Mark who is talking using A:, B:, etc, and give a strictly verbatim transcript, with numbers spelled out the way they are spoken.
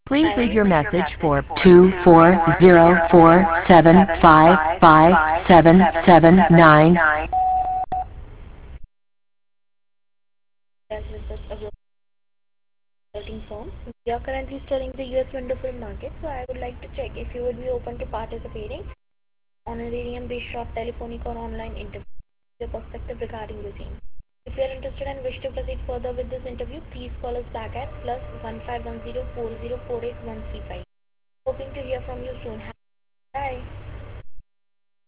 A: Please leave your message for
B: two four zero four seven five five seven seven nine.
C: As with this consulting firm. We are currently studying the U S window film market, so I would like to check if you would be open to participating on an honorarium-based short telephonic or online interview. Your perspective regarding the same. If you are interested and wish to proceed further with this interview, please call us back at plus one five one zero four zero four eight one three five. Hoping to hear from you soon. Bye.